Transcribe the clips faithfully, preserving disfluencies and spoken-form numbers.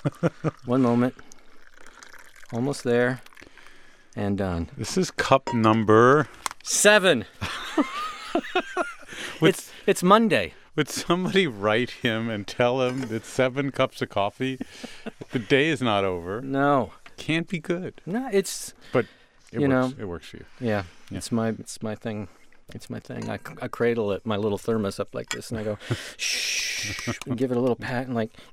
One moment. Almost there. And done. This is cup number... Seven. it's it's Monday. Would somebody write him and tell him it's seven cups of coffee? The day is not over. No. Can't be good. No, it's... But it you works. know, It works for you. Yeah, Yeah. it's my it's my thing. It's my thing. I, I cradle it, my little thermos up like this, and I go, shh, and give it a little pat, and like,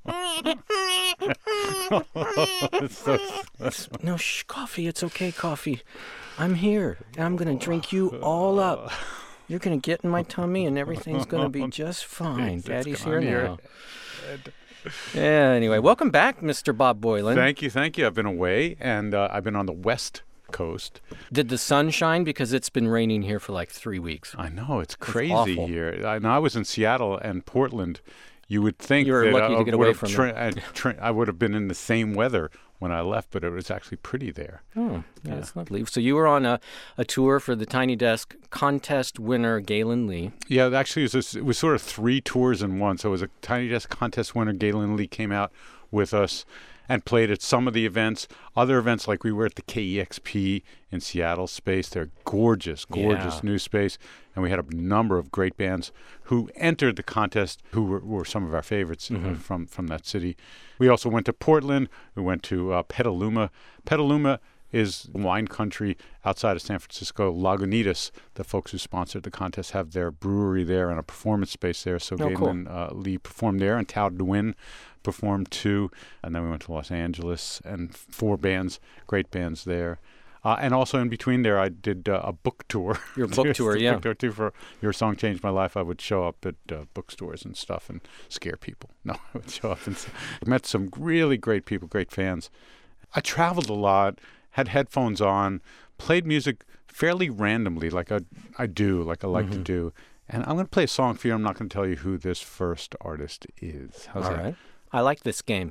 It's so, it's, no, shh, coffee, it's okay, coffee. I'm here, and I'm going to drink you all up. You're going to get in my tummy, and everything's going to be just fine. It's Daddy's gone here here. now. Yeah, anyway, welcome back, Mister Bob Boylan. Thank you, thank you. I've been away, and uh, I've been on the West Coast. Did the sun shine? Because it's been raining here for like three weeks. I know, it's crazy awful. here. I know I was in Seattle and Portland. You would think You were that lucky I to get would away have from tra- I'd tra- I would have been in the same weather when I left, but it was actually pretty there. Oh, Yeah. that's lovely. So you were on a, a tour for the Tiny Desk contest winner, Galen Lee. Yeah, actually, it was, this, it was sort of three tours in one. So it was a Tiny Desk contest winner. Galen Lee came out with us and played at some of the events. Other events, like we were at the K E X P in Seattle space. They're gorgeous, gorgeous Yeah. new space. And we had a number of great bands who entered the contest who were, were some of our favorites uh, from, from that city. We also went to Portland. We went to uh, Petaluma. Petaluma is wine country outside of San Francisco. Lagunitas, the folks who sponsored the contest, have their brewery there and a performance space there. So Oh, Galen uh, Lee performed there, and Tao Nguyen performed too. And then we went to Los Angeles, and four bands, great bands there. Uh, and also in between there, I did uh, a book tour. Your book tour, A yeah. Book tour too for Your Song Changed My Life. I would show up at uh, bookstores and stuff and scare people. No, I would show up and s- met some really great people, great fans. I traveled a lot, had headphones on, played music fairly randomly, like I, I do, like I like to do. And I'm going to play a song for you. I'm not going to tell you who this first artist is. How's All that? right. I like this game.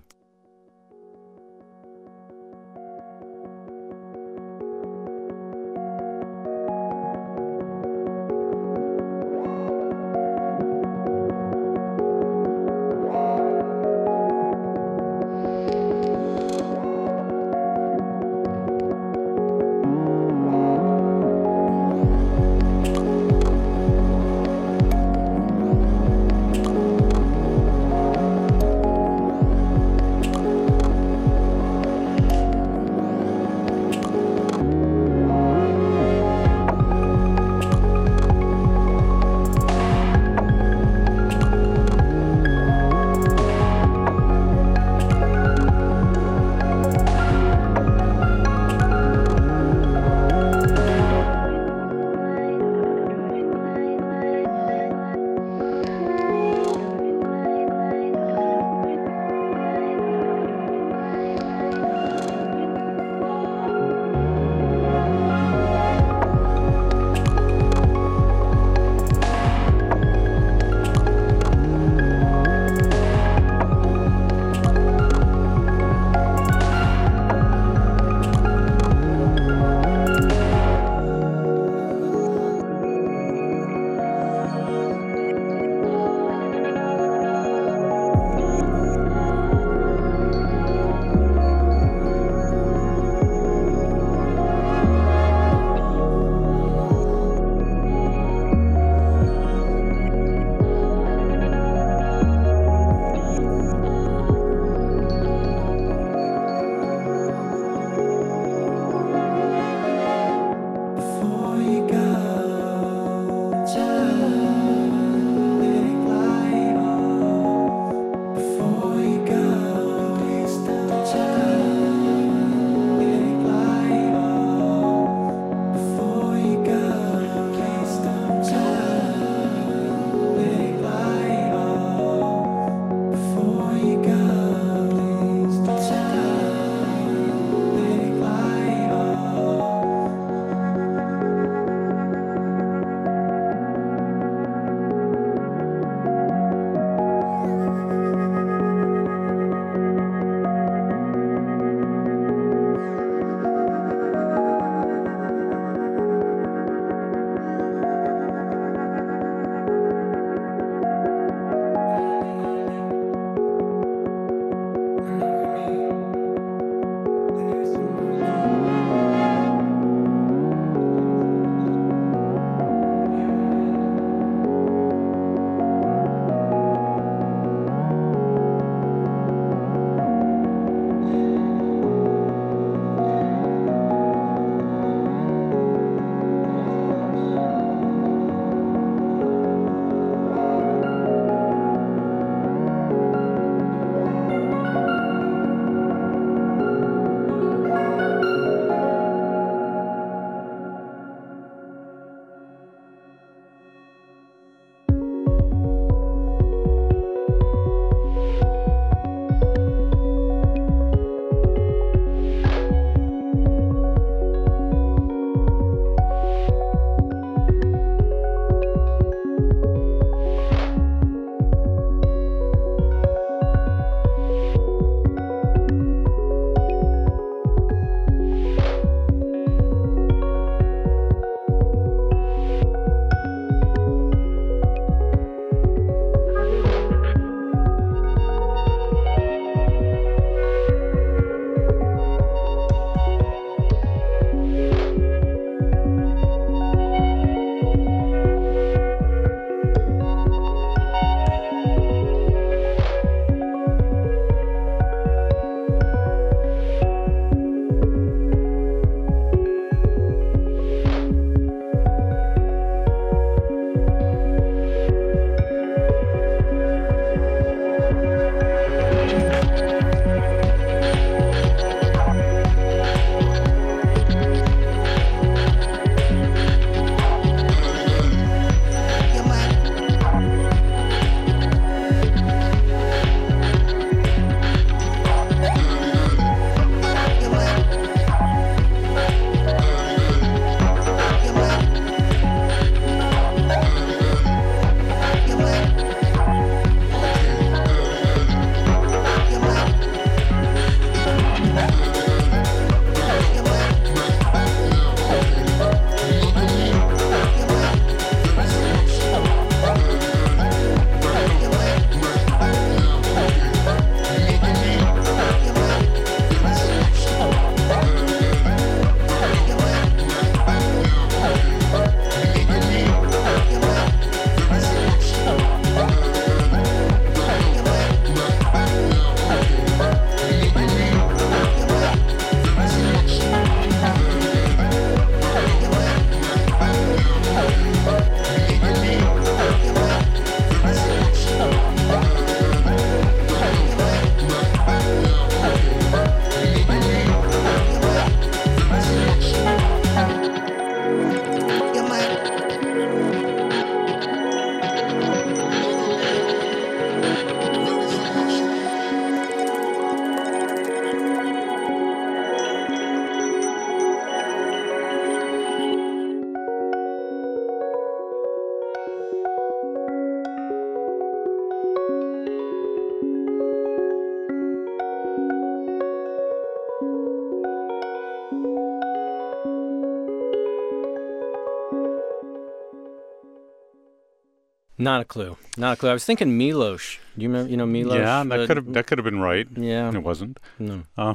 Not a clue. Not a clue. I was thinking Milos. Do you remember? You know Milos? Yeah, that Uh, could have that could have been right. Yeah. It wasn't. No. Um,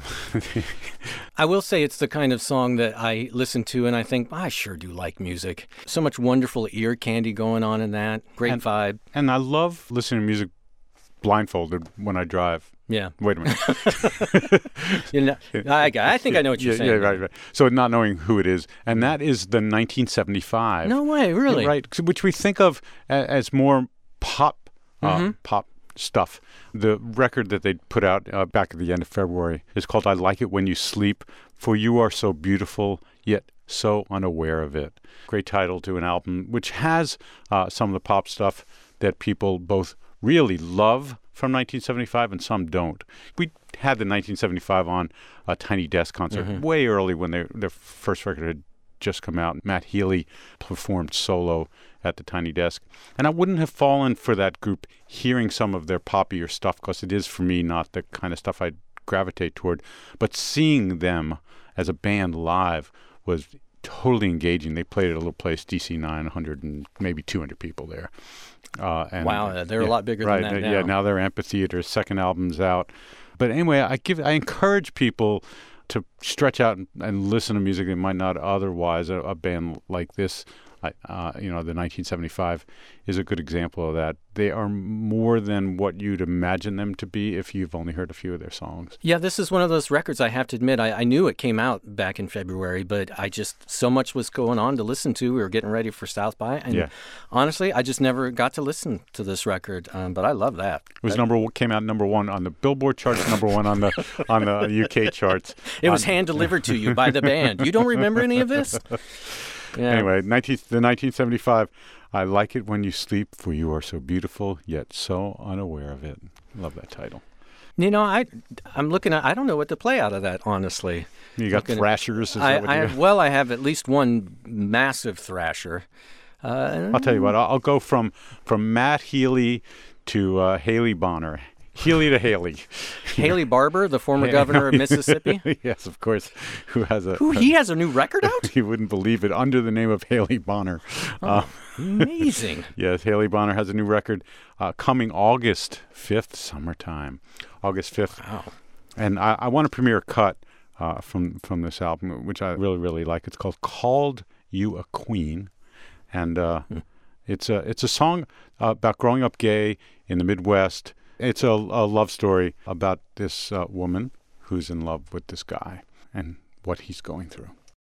I will say it's the kind of song that I listen to and I think, I sure do like music. So much wonderful ear candy going on in that. Great And- vibe. and I love listening to music blindfolded when I drive. Yeah. Wait a minute. You know, I, I think I know what you're yeah, saying. Yeah, right, right. So not knowing who it is, and that is the nineteen seventy-five. No way, really? Yeah, right? So- Which we think of a- as more pop, uh, Mm-hmm. pop stuff. The record that they put out uh, back at the end of February is called "I Like It When You Sleep," for you are so beautiful yet so unaware of it. Great title to an album, which has uh, some of the pop stuff that people both really love from nineteen seventy-five and some don't. We had the nineteen seventy-five on a Tiny Desk concert Mm-hmm. way early when they, their first record had just come out. Matt Healy performed solo at the Tiny Desk. And I wouldn't have fallen for that group hearing some of their poppier stuff, because it is, for me, not the kind of stuff I'd gravitate toward. But seeing them as a band live was totally engaging. They played at a little place, D C nine, one hundred and maybe two hundred people there. Uh, and Wow, they're a yeah, lot bigger right, than that uh, now. Yeah, now they're amphitheater. Second album's out. But anyway, I give, I encourage people to stretch out and, and listen to music they might not otherwise. A, a band like this, I, uh, you know, the nineteen seventy-five is a good example of that. They are more than what you'd imagine them to be if you've only heard a few of their songs. Yeah, this is one of those records, I have to admit. I, I knew it came out back in February, but I just, so much was going on to listen to. We were getting ready for South by. And Yeah. honestly, I just never got to listen to this record. Um, but I love that. It was number one, came out number one on the Billboard charts, number one on the on the U K charts. It was On- hand delivered to you by the band. You don't remember any of this? Yeah. Anyway, nineteen, the nineteen seventy-five, I Like It When You Sleep, for you are so beautiful, yet so unaware of it. Love that title. You know, I, I'm looking at, I don't know what to play out of that, honestly. You got Looking at- Thrashers? Is I, that what I you have, well, I have at least one massive thrasher. Uh, I'll tell you what, I'll, I'll go from, from Matt Healy to uh, Haley Bonner. Healy to Haley. Haley Barbour, the former governor of Mississippi. Yes, of course. Who has a... Who, he has a new record out? You wouldn't believe it, under the name of Haley Bonner. Uh, Amazing. yes, Haley Bonner has a new record uh, coming August fifth, summertime. August fifth. Wow. And I, I want to premiere a cut uh, from, from this album, which I really, really like. It's called Called You a Queen. And uh, Hmm. it's, a, it's a song uh, about growing up gay in the Midwest. It's a, a love story about this uh, woman who's in love with this guy and what he's going through.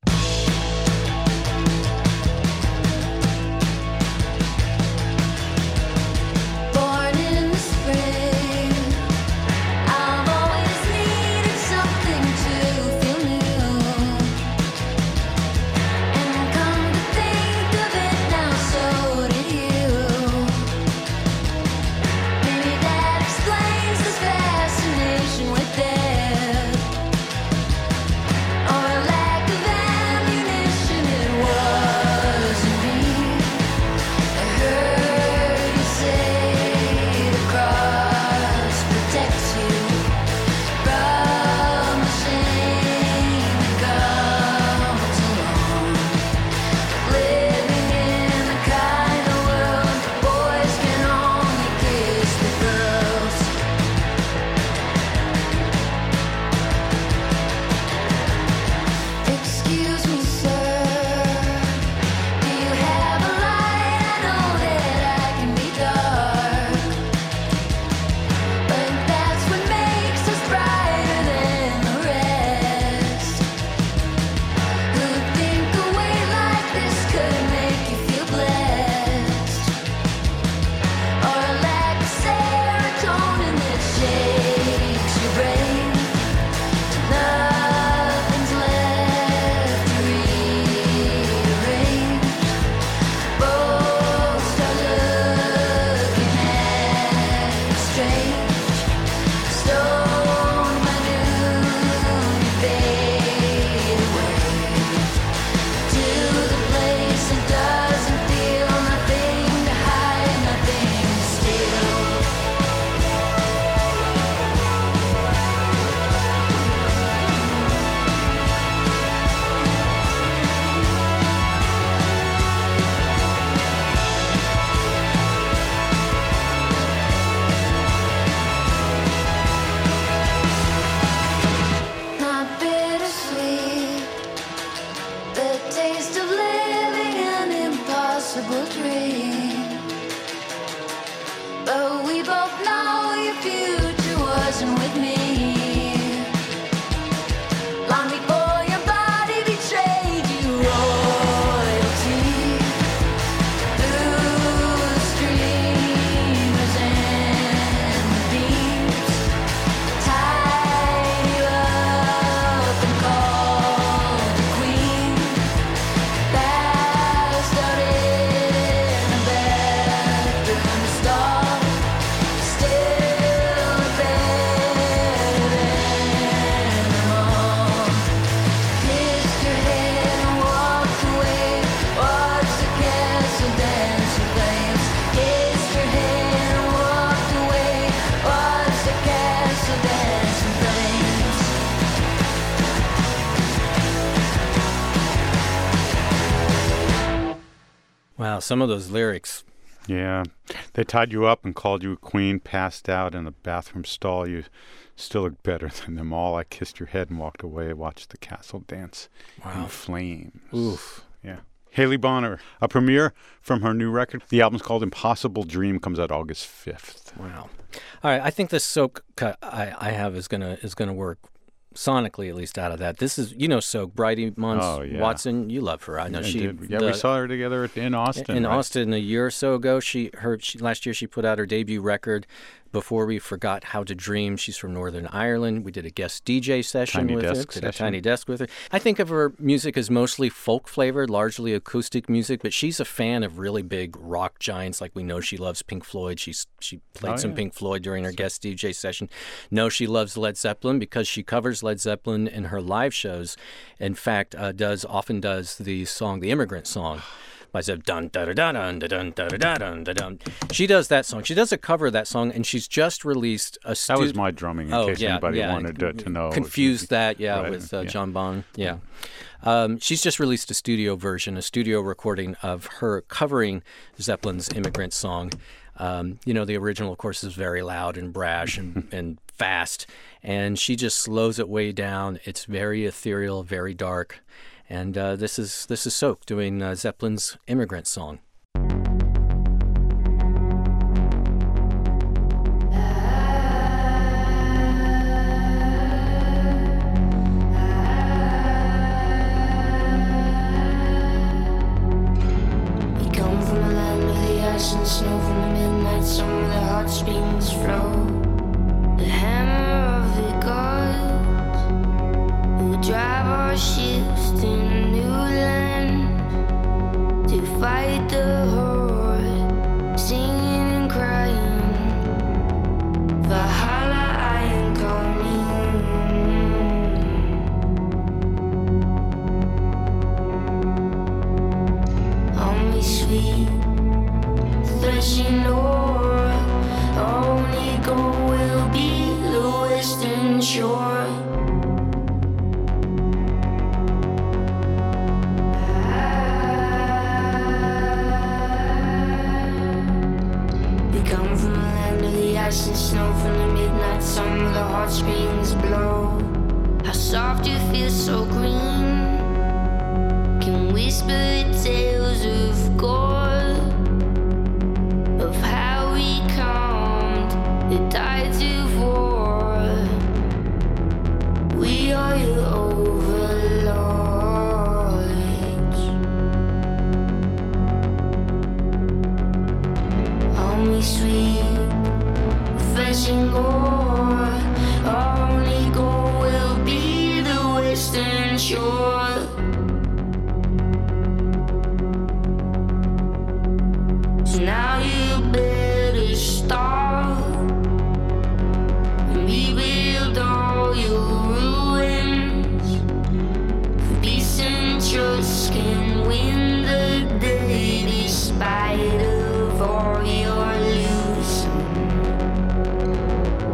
Born in the spring, I've always needed something to feel new. And come to think of it now, so did you. Maybe that explains this fascination with death, or a lack of future wasn't with me. Long before your body betrayed you, royalty. Through streamers and beams, tied you up and called the queen. Passed out in a bathroom stall, still better than them all. Kissed your head and walked away, watched the castle dance in flames. Kissed your head and walked away, watched the castle dance in flames. Wow, some of those lyrics. Yeah. They tied you up and called you a queen, passed out in a bathroom stall. You still look better than them all. I kissed your head and walked away, watched the castle dance Wow. in flames. Oof. Yeah. Haley Bonner, a premiere from her new record. The album's called Impossible Dream, comes out August fifth. Wow. All right, I think this soak cut I, I have is gonna is gonna work sonically, at least out of that. This is, you know, Soak, Bridie Mons Oh, yeah. Watson. You love her. I know Yeah, she. did- yeah the- we saw her together at- in Austin. in right? Austin a year or so ago. She her she, last year she put out her debut record, Before We Forgot How to Dream. She's from Northern Ireland. We did a guest D J session Tiny with her. desk Did a session. tiny desk with her. I think of her music as mostly folk flavored, largely acoustic music, but she's a fan of really big rock giants. Like we know she loves Pink Floyd. She's she played Oh, some yeah. Pink Floyd during her guest D J session. Know she loves Led Zeppelin because she covers Led Zeppelin in her live shows. In fact, uh, does often does the song, the Immigrant Song. By Zeb dun da da da dun da dun da da da dun da dun. She does that song. She does a cover of that song, and she's just released a. That was stu- my drumming, in Oh, case yeah, anybody yeah. wanted to, to know. Confused that, yeah, Right, with uh, yeah. John Bonham. Yeah. Um, she's just released a studio version, a studio recording of her covering Zeppelin's Immigrant Song. Um, you know, the original, of course, is very loud and brash and, and fast, and she just slows it way down. It's very ethereal, very dark. And uh, this is this is Soak doing uh, Zeppelin's Immigrant Song. We come from a land where the ice and snow from the midnight sun where the hot springs flow. The hammer of the gods who drive our ships to new land to fight the horde, singing and crying. Valhalla, I am coming. Only sweet, threshing ore. Only gold will be the western shore. We come from a land of the ice and snow, from the midnight sun where the hot springs blow. How soft you feel, so green. Can whisper tales of gold, of how we calmed the tides of war. We are your overlords. Only sweet, refreshing gore. Only gold will be the western shore. So now you better stop and rebuild all your ruins. For peace and trust can win the day despite of all your losing.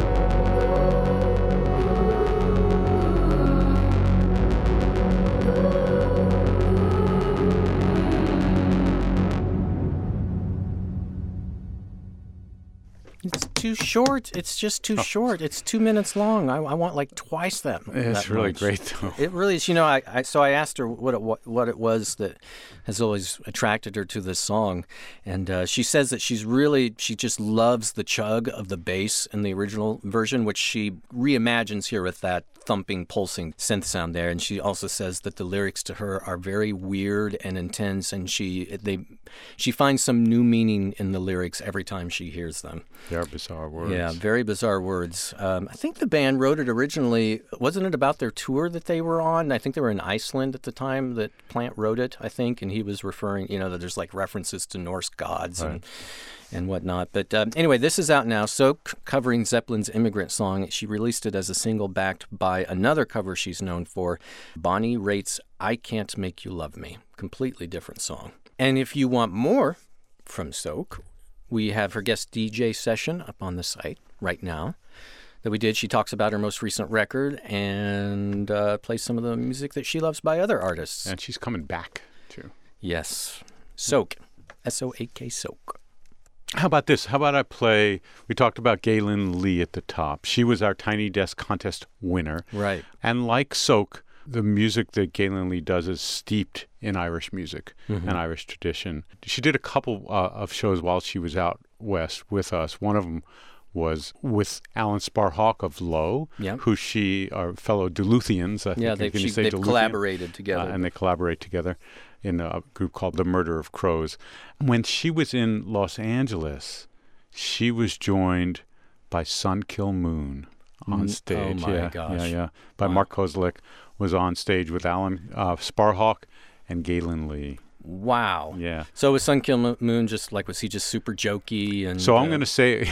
too short. It's just too short. It's two minutes long. I, I want like twice that. It's that really much. great, though. It really is. You know, I, I so I asked her what it what, what it was that has always attracted her to this song, and uh, she says that she's really she just loves the chug of the bass in the original version, which she reimagines here with that thumping, pulsing synth sound there. And she also says that the lyrics to her are very weird and intense, and she they she finds some new meaning in the lyrics every time she hears them. They are bizarre words. Yeah, very bizarre words. Um, I think the band wrote it originally. Wasn't it about their tour that they were on? I think they were in Iceland at the time that Plant wrote it, I think, and he was referring, you know, that there's like references to Norse gods Right. and and whatnot. But um, anyway, this is out now. Soak, covering Zeppelin's Immigrant Song. She released it as a single backed by another cover she's known for, Bonnie Raitt's I Can't Make You Love Me. Completely different song. And if you want more from Soak, we have her guest D J session up on the site right now that we did. She talks about her most recent record and uh, plays some of the music that she loves by other artists. And she's coming back, too. Yes. Soak. S O A K Soak. How about this? How about I play, we talked about Galen Lee at the top. She was our Tiny Desk contest winner. Right. And like Soak, the music that Galen Lee does is steeped in Irish music Mm-hmm. and Irish tradition. She did a couple uh, of shows while she was out west with us. One of them was with Alan Sparhawk of Low, Yeah. who she are fellow Duluthians. I Yeah, think. they've, Can you she, say they've Duluthian? collaborated together. Uh, and they collaborate together in a group called The Murder of Crows. When she was in Los Angeles, she was joined by Sun Kill Moon on Mm, stage. oh my yeah, gosh. yeah, yeah. By Wow. Mark Kozlik was on stage with Alan uh, Sparhawk and Galen Lee. Wow. Yeah. So was Sun Kill Mo- Moon just like, was he just super jokey? And So I'm uh, going to say,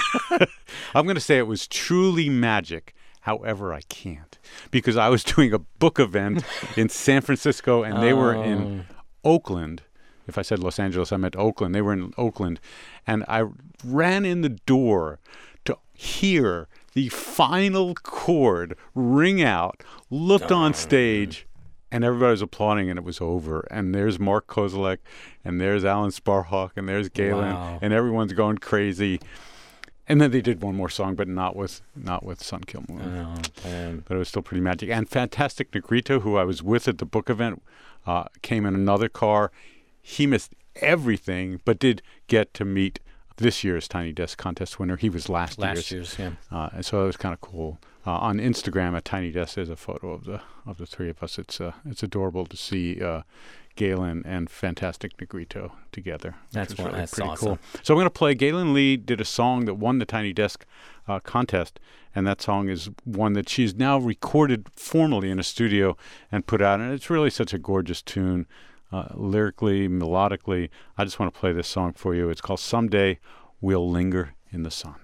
I'm going to say it was truly magic. However, I can't, because I was doing a book event in San Francisco, and they were in Oakland. If I said Los Angeles, I meant Oakland. They were in Oakland, and I ran in the door to hear the final chord ring out, looked on stage, and everybody was applauding, and it was over. And there's Mark Kozlik, and there's Alan Sparhawk, and there's Galen, Wow. and everyone's going crazy. And then they did one more song, but not with not with Sun Kill Moon. Oh, man. But it was still pretty magic. And Fantastic Negrito, who I was with at the book event, uh, came in another car. He missed everything, but did get to meet this year's Tiny Desk contest winner. He was last, Last year's. year's, yeah. Uh, and so it was kind of cool. Uh, on Instagram at Tiny Desk, there's a photo of the of the three of us. It's uh, it's adorable to see uh, Galen and Fantastic Negrito together. which That's was one- really that's pretty awesome. cool. So I'm going to play. Galen Lee did a song that won the Tiny Desk uh, contest, and that song is one that she's now recorded formally in a studio and put out. And it's really such a gorgeous tune, uh, lyrically, melodically. I just want to play this song for you. It's called "Someday We'll Linger in the Sun."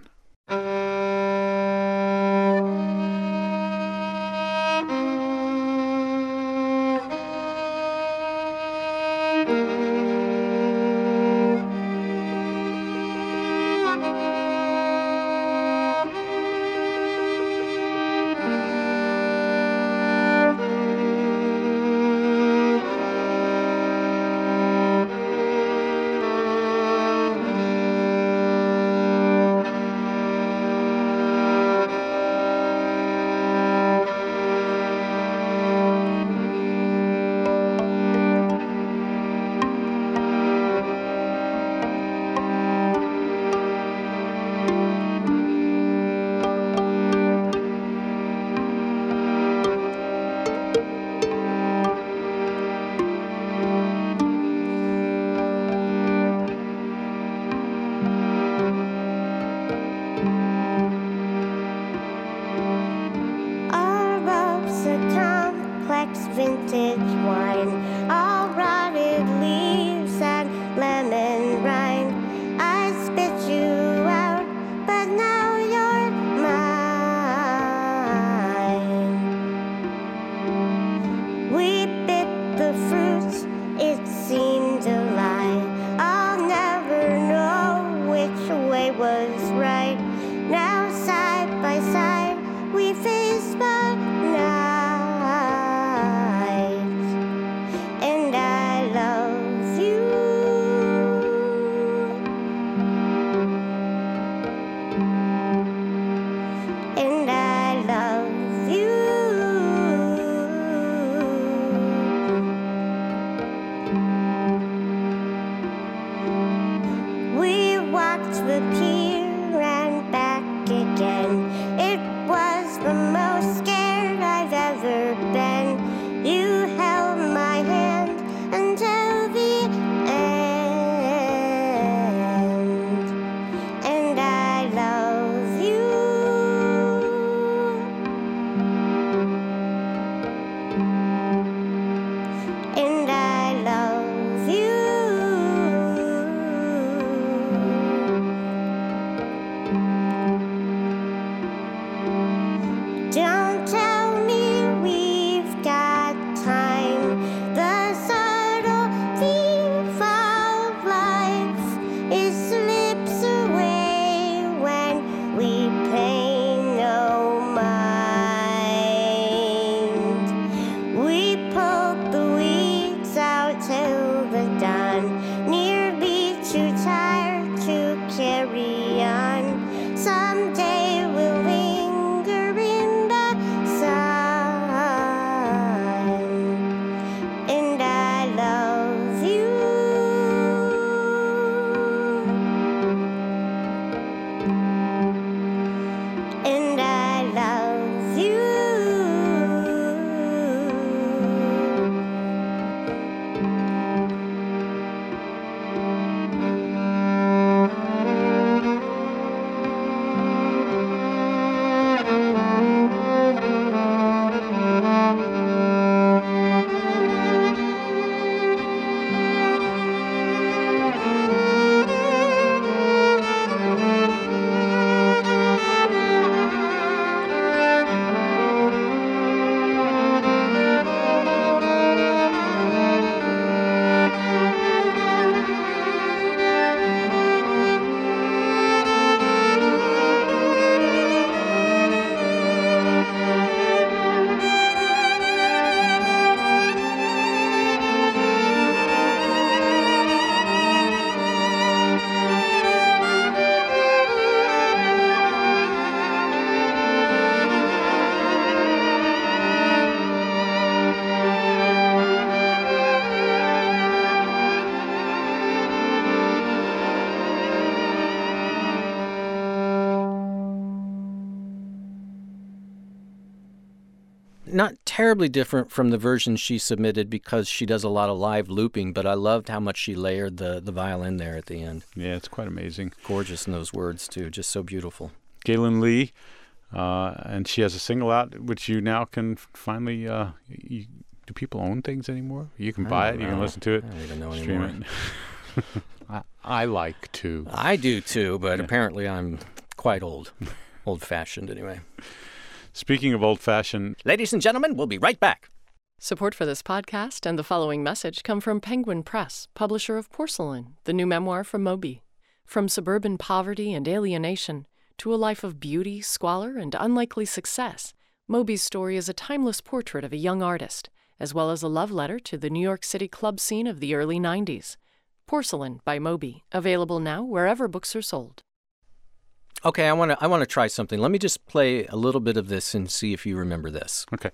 not terribly different from the version she submitted because she does a lot of live looping, but I loved how much she layered the, the violin there at the end. Yeah, it's quite amazing. Gorgeous in those words, too. Just so beautiful. Galen Lee, uh, and she has a single out, which you now can finally, uh, you, do people own things anymore? You can buy it, know. you can listen to it. I don't even know stream anymore. it. I, I like to. I do, too, but Yeah. apparently I'm quite old. Old-fashioned, anyway. Speaking of old-fashioned, Ladies and gentlemen, we'll be right back. Support for this podcast and the following message come from Penguin Press, publisher of Porcelain, the new memoir from Moby. From suburban poverty and alienation to a life of beauty, squalor, and unlikely success, Moby's story is a timeless portrait of a young artist, as well as a love letter to the New York City club scene of the early nineties. Porcelain by Moby, available now wherever books are sold. Okay, I want to I want to try something. Let me just play a little bit of this and see if you remember this. okay.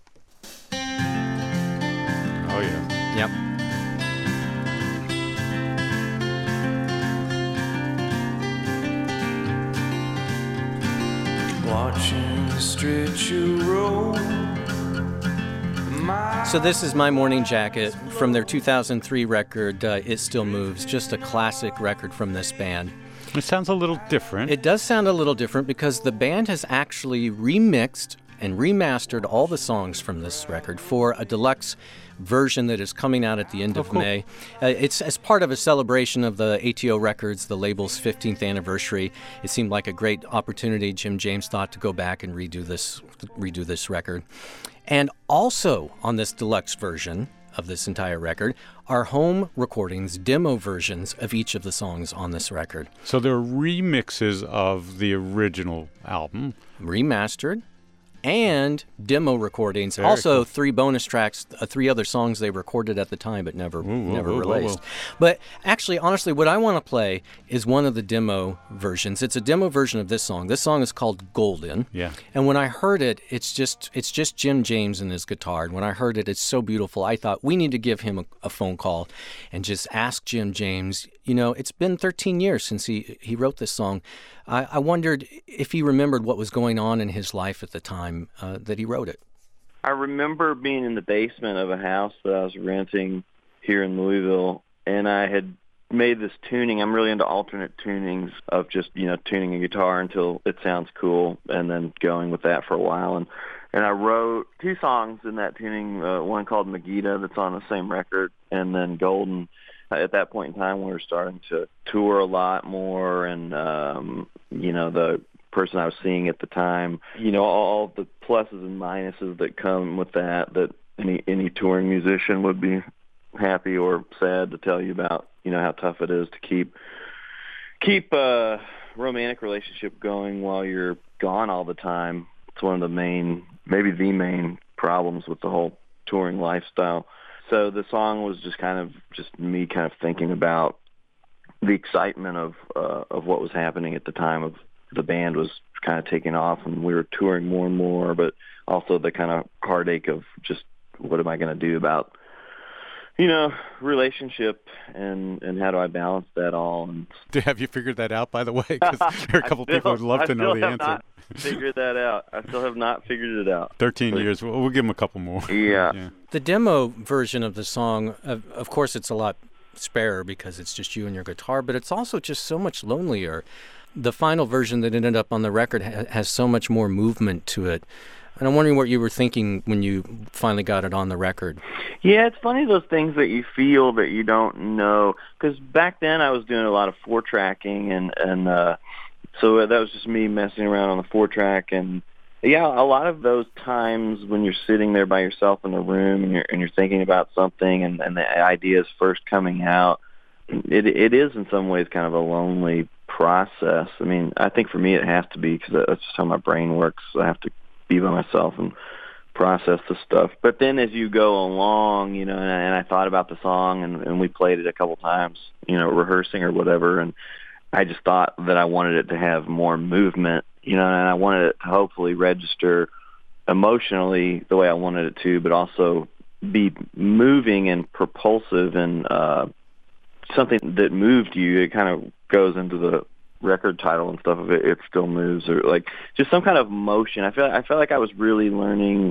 Oh, yeah. Yep. Watching the street you roll. So this is My Morning Jacket from their two thousand three record, uh, It Still Moves, just a classic record from this band. It sounds a little different. It does sound a little different because the band has actually remixed and remastered all the songs from this record for a deluxe version that is coming out at the end of Oh, cool. May. Uh, it's as part of a celebration of the A T O Records, the label's fifteenth anniversary. It seemed like a great opportunity, Jim James thought, to go back and redo this redo this record. And also on this deluxe version of this entire record are home recordings, demo versions of each of the songs on this record. So they're remixes of the original album. Remastered and demo recordings. Very also cool. three bonus tracks, uh, three other songs they recorded at the time but never whoa, never whoa, whoa, released. whoa. But actually, honestly, what I want to play is one of the demo versions. It's a demo version of this song. This song is called Golden. Yeah. And when I heard it, it's just it's just Jim James and his guitar. And when I heard it, it's so beautiful. I thought we need to give him a, a phone call and just ask Jim James. You know, it's been thirteen years since he he wrote this song. I, I wondered if he remembered what was going on in his life at the time uh, that he wrote it. I remember being in the basement of a house that I was renting here in Louisville, and I had made this tuning. I'm really into alternate tunings of just, you know, tuning a guitar until it sounds cool and then going with that for a while. And and I wrote two songs in that tuning, uh, one called Megiddo that's on the same record, and then Golden. At that point in time, we were starting to tour a lot more, and, um, you know, the person I was seeing at the time, you know, all the pluses and minuses that come with that, that any any touring musician would be happy or sad to tell you about, you know, how tough it is to keep keep a romantic relationship going while you're gone all the time. It's one of the main, maybe the main problems with the whole touring lifestyle. So the song was just kind of just me kind of thinking about the excitement of uh, of what was happening at the time of the band was kind of taking off and we were touring more and more, but also the kind of heartache of just what am I going to do about, you know, relationship and, and how do I balance that all? And Have you figured that out, by the way? Because there are a couple still, people who'd love I to know still the have answer. Not figured that out. I still have not figured it out. thirteen But- years. We'll, we'll give them a couple more. Yeah. yeah. The demo version of the song, of, of course, it's a lot sparer because it's just you and your guitar, but it's also just so much lonelier. The final version that ended up on the record ha- has so much more movement to it. And I'm wondering what you were thinking when you finally got it on the record. Yeah, it's funny those things that you feel that you don't know. Because back then I was doing a lot of four tracking, and and uh, so that was just me messing around on the four track. And yeah, a lot of those times when you're sitting there by yourself in a room and you're and you're thinking about something, and, and the idea is first coming out, it it is in some ways kind of a lonely process. I mean, I think for me it has to be because that's just how my brain works. I have to be by myself and process the stuff. But then as you go along, you know, and, and I thought about the song, and, and we played it a couple times, you know, rehearsing or whatever, and I just thought that I wanted it to have more movement, you know, and I wanted it to hopefully register emotionally the way I wanted it to, but also be moving and propulsive and uh, something that moved you. It kind of goes into the record title and stuff of it, It Still Moves, or like just some kind of motion. I feel I felt like I was really learning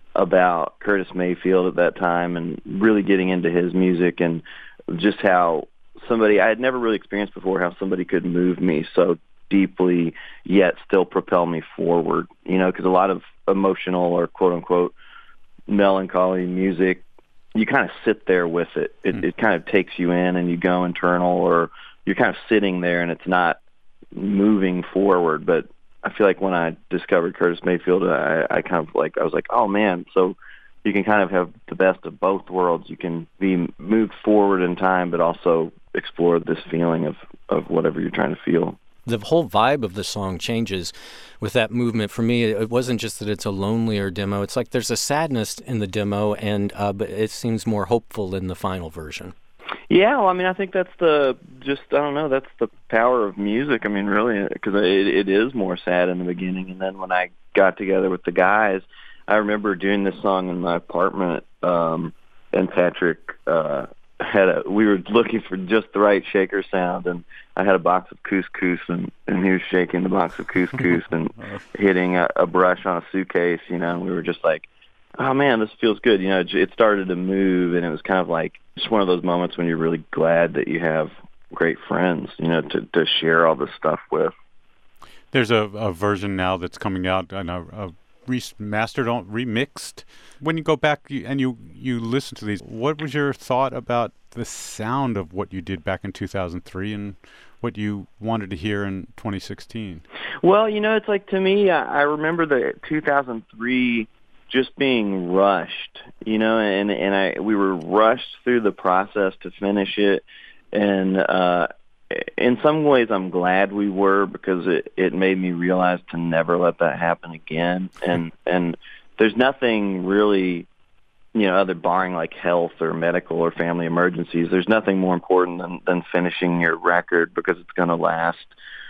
about Curtis Mayfield at that time and really getting into his music and just how somebody I had never really experienced before, how somebody could move me so deeply yet still propel me forward, you know, because a lot of emotional or quote-unquote melancholy music, you kind of sit there with it. It, mm. it kind of takes you in and you go internal, or you're kind of sitting there and it's not moving forward. But I feel like when I discovered Curtis Mayfield, I, I kind of like, I was like, oh man, so you can kind of have the best of both worlds. You can be moved forward in time, but also explore this feeling of, of whatever you're trying to feel. The whole vibe of the song changes with that movement. For me, it wasn't just that it's a lonelier demo. It's like there's a sadness in the demo, and uh, but it seems more hopeful in the final version. Yeah, well, I mean, I think that's the, just, I don't know, that's the power of music. I mean, really, because it, it is more sad in the beginning. And then when I got together with the guys, I remember doing this song in my apartment, um, and Patrick uh, had a, we were looking for just the right shaker sound, and I had a box of couscous, and, and he was shaking the box of couscous and hitting a, a brush on a suitcase, you know, and we were just like, oh man, this feels good. You know, it, it started to move, and it was kind of like just one of those moments when you're really glad that you have great friends, you know, to, to share all this stuff with. There's a, a version now that's coming out, and a, a remastered, remixed. When you go back and you, you listen to these, what was your thought about the sound of what you did back in two thousand three and what you wanted to hear in twenty sixteen? Well, you know, it's like, to me, I, I remember the two thousand three just being rushed, you know, and and I we were rushed through the process to finish it, and uh, in some ways I'm glad we were, because it, it made me realize to never let that happen again. And and there's nothing really, you know, other barring like health or medical or family emergencies, there's nothing more important than, than finishing your record, because it's going to last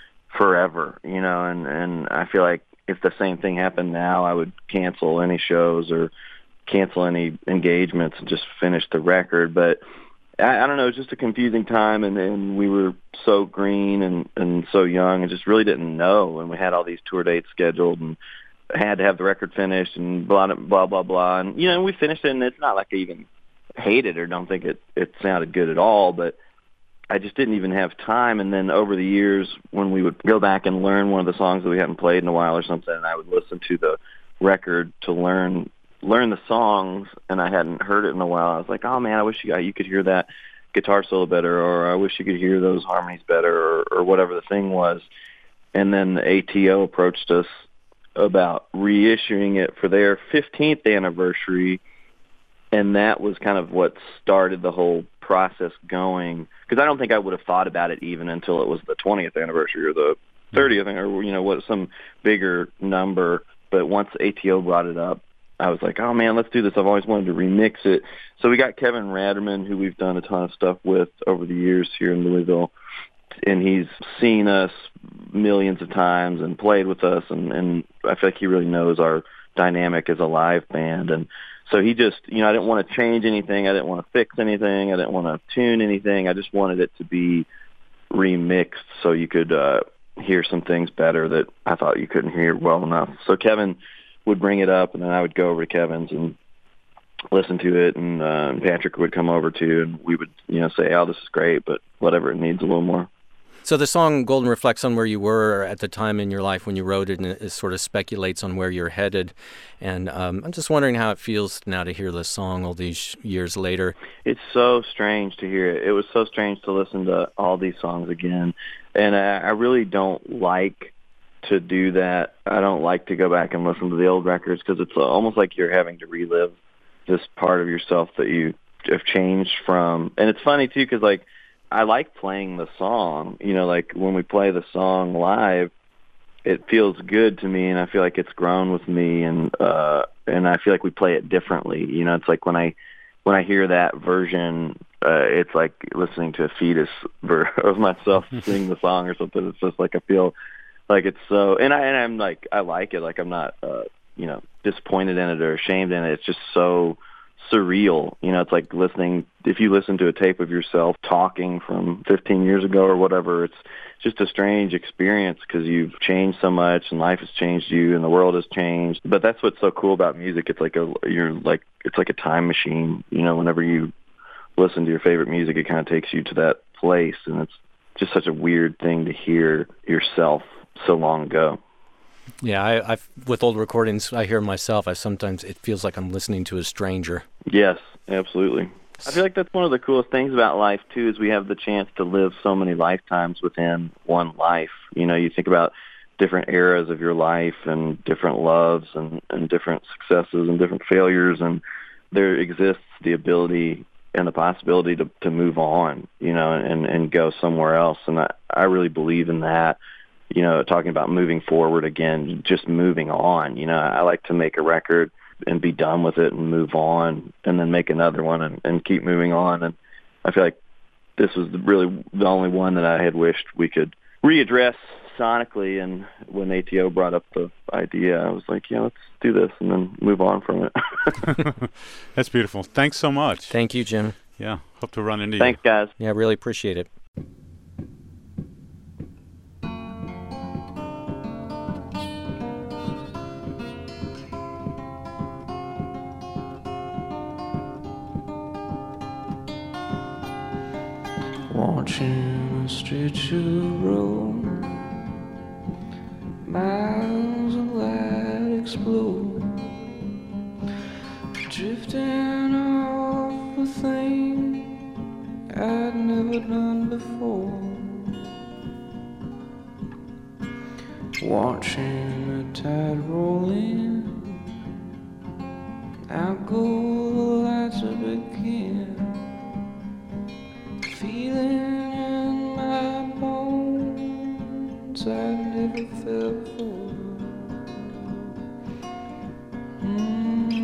forever, you know, and, and I feel like if the same thing happened now, I would cancel any shows or cancel any engagements and just finish the record. But I, I don't know, it's just a confusing time, and, and we were so green and, and so young and just really didn't know. And we had all these tour dates scheduled and had to have the record finished and blah, blah, blah, blah. And, you know, we finished it, and it's not like I even hate it or don't think it, it sounded good at all, but I just didn't even have time. And then over the years, when we would go back and learn one of the songs that we hadn't played in a while or something, and I would listen to the record to learn learn the songs, and I hadn't heard it in a while, I was like, oh man, I wish you, you could hear that guitar solo better, or I wish you could hear those harmonies better, or, or whatever the thing was. And then the A T O approached us about reissuing it for their fifteenth anniversary, and that was kind of what started the whole process going, because I don't think I would have thought about it even until it was the twentieth anniversary or the thirtieth, or, you know, what, some bigger number. But once A T O brought it up, I was like, oh man, let's do this. I've always wanted to remix it. So we got Kevin Ratterman, who we've done a ton of stuff with over the years here in Louisville, and he's seen us millions of times and played with us, and, and I feel like he really knows our dynamic as a live band. And so he just, you know, I didn't want to change anything. I didn't want to fix anything. I didn't want to tune anything. I just wanted it to be remixed so you could uh, hear some things better that I thought you couldn't hear well enough. So Kevin would bring it up, and then I would go over to Kevin's and listen to it, and uh, Patrick would come over too, and we would, you know, say, oh, this is great, but whatever, it needs a little more. So the song Golden reflects on where you were at the time in your life when you wrote it, and it sort of speculates on where you're headed. And um, I'm just wondering how it feels now to hear this song all these years later. It's so strange to hear it. It was so strange to listen to all these songs again. And I, I really don't like to do that. I don't like to go back and listen to the old records, because it's almost like you're having to relive this part of yourself that you have changed from. And it's funny, too, because, like, I like playing the song. You know, like when we play the song live, it feels good to me, and I feel like it's grown with me, and uh, and I feel like we play it differently. You know, it's like when I when I hear that version, uh, it's like listening to a fetus ver- of myself sing the song or something. It's just like I feel like it's so, and I and I'm like I like it. Like I'm not uh, you know disappointed in it or ashamed in it. It's just so surreal. You know, it's like listening, if you listen to a tape of yourself talking from fifteen years ago or whatever, it's just a strange experience because you've changed so much and life has changed you and the world has changed. But that's what's so cool about music. It's like a, you're like, it's like a time machine. You know, whenever you listen to your favorite music, it kind of takes you to that place. And it's just such a weird thing to hear yourself so long ago. Yeah, I, I've, with old recordings, I hear myself. I sometimes, it feels like I'm listening to a stranger. Yes, absolutely. I feel like that's one of the coolest things about life, too, is we have the chance to live so many lifetimes within one life. You know, you think about different eras of your life and different loves and, and different successes and different failures, and there exists the ability and the possibility to, to move on, you know, and, and go somewhere else. And I, I really believe in that. You know, talking about moving forward again, just moving on. You know, I like to make a record and be done with it and move on and then make another one and, and keep moving on. And I feel like this was really the only one that I had wished we could readdress sonically. And when A T O brought up the idea, I was like, yeah, let's do this and then move on from it. That's beautiful. Thanks so much. Thank you, Jim. Yeah, hope to run into you. Thanks, guys. Yeah, really appreciate it. Watching a stretch of road, miles of light explode, drifting off a thing I'd never done before. Watching the tide roll in, out go the lights up again. Feeling in my bones I never felt before. Mm.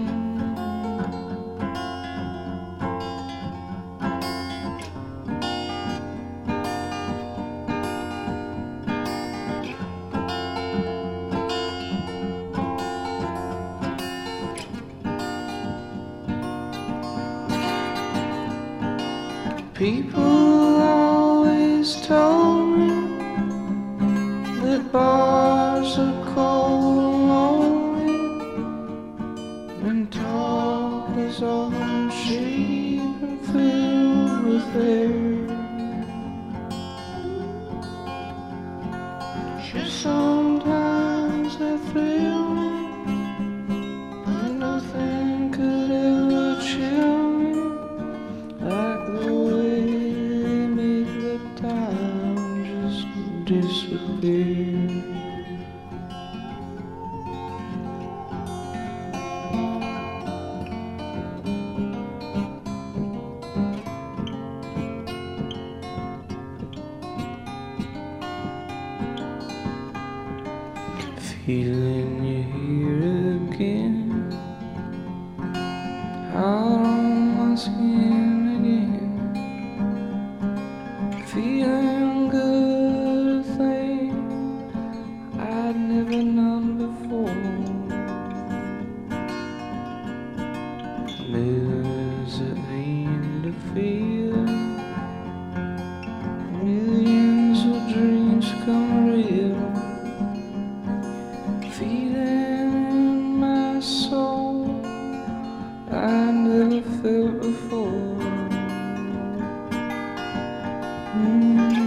People always told me that bars are cold and lonely, and talk is often cheap and filled with air. Sometimes I thrill me, but nothing could ever chill me like the way they make the time just disappear. Feeling you here again, out on my skin again, feeling good, a thing I'd never known before. There's an end to feeling, millions of dreams come real. Feeling in my soul I never felt before. Mm.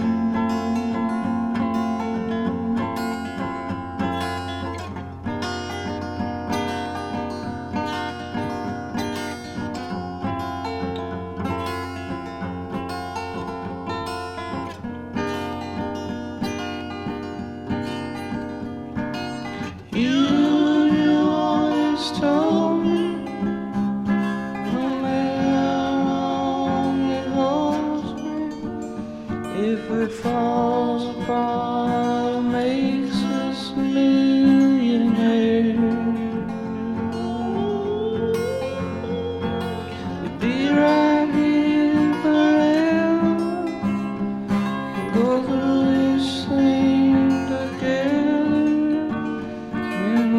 You, you always told me, no matter how long it holds me, if it falls apart, it makes us a millionaire. We'd be right here forever, go through this thing together. And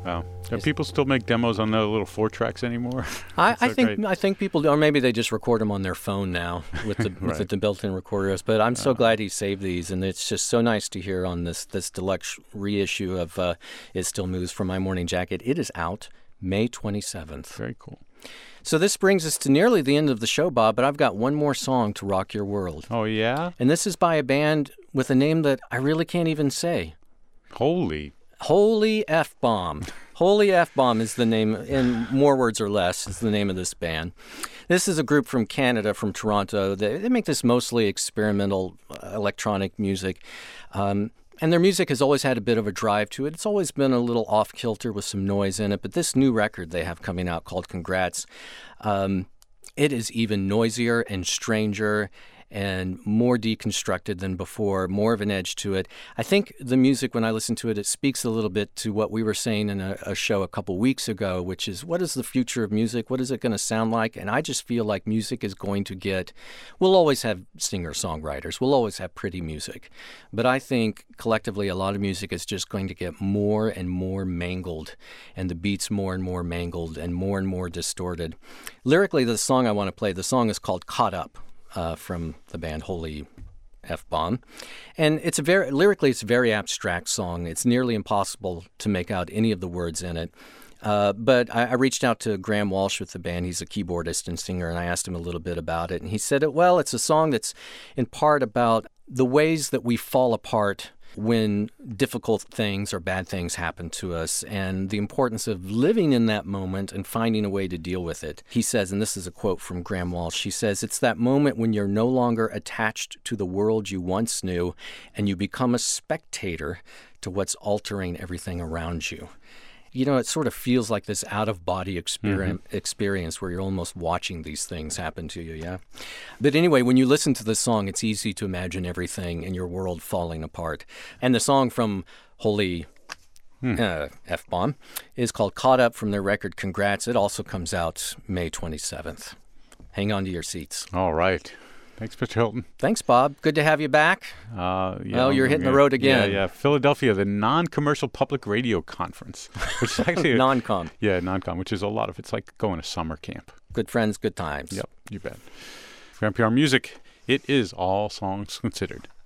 Wow. Do people still make demos on the little four tracks anymore? I, I so think great. I think people do, or maybe they just record them on their phone now with the Right. with the built-in recorders. But I'm so Uh. glad he saved these, and it's just so nice to hear on this this deluxe reissue of uh, "It Still Moves" from My Morning Jacket. It is out May twenty-seventh. Very cool. So this brings us to nearly the end of the show, Bob. But I've got one more song to rock your world, Oh, yeah? and this is by a band with a name that I really can't even say. Holy. Holy F-Bomb. Holy F-Bomb is the name, in more words or less, is the name of this band. This is a group from Canada, from Toronto. They, they make this mostly experimental uh, electronic music. Um, and their music has always had a bit of a drive to it. It's always been a little off-kilter with some noise in it. But this new record they have coming out called Congrats, um, it is even noisier and stranger and more deconstructed than before, more of an edge to it. I think the music, when I listen to it, it speaks a little bit to what we were saying in a, a show a couple weeks ago, which is, what is the future of music? What is it going to sound like? And I just feel like music is going to get, we'll always have singer-songwriters, we'll always have pretty music. But I think collectively a lot of music is just going to get more and more mangled, and the beats more and more mangled and more and more distorted. Lyrically, the song I want to play, the song is called Caught Up. Uh, from the band Holy F-Bomb. And it's a very, lyrically, it's a very abstract song. It's nearly impossible to make out any of the words in it. Uh, but I, I reached out to Graham Walsh with the band. He's a keyboardist and singer, and I asked him a little bit about it. And he said, well, it's a song that's in part about the ways that we fall apart when difficult things or bad things happen to us, and the importance of living in that moment and finding a way to deal with it. He says, and this is a quote from Graham Walsh, he says, it's that moment when you're no longer attached to the world you once knew, and you become a spectator to what's altering everything around you. You know, it sort of feels like this out-of-body experience, mm-hmm. experience where you're almost watching these things happen to you, yeah? But anyway, when you listen to the song, it's easy to imagine everything in your world falling apart. And the song from Holy hmm. uh, F-Bomb is called Caught Up from their record Congrats. It also comes out May twenty-seventh. Hang on to your seats. All right. Thanks, Mister Hilton. Thanks, Bob. Good to have you back. Uh, yeah, well, you're hitting the road again. Yeah, yeah. Philadelphia, the Non-Commercial Public Radio Conference, which is actually non-com. Yeah, non-com, which is a lot of. It's like going to summer camp. Good friends, good times. Yep, you bet. For N P R Music, it is All Songs Considered.